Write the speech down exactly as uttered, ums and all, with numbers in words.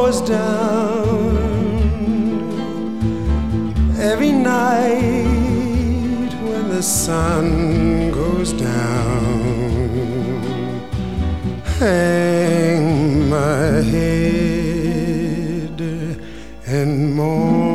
goes down every night when the sun goes down. Hang my head and mourn.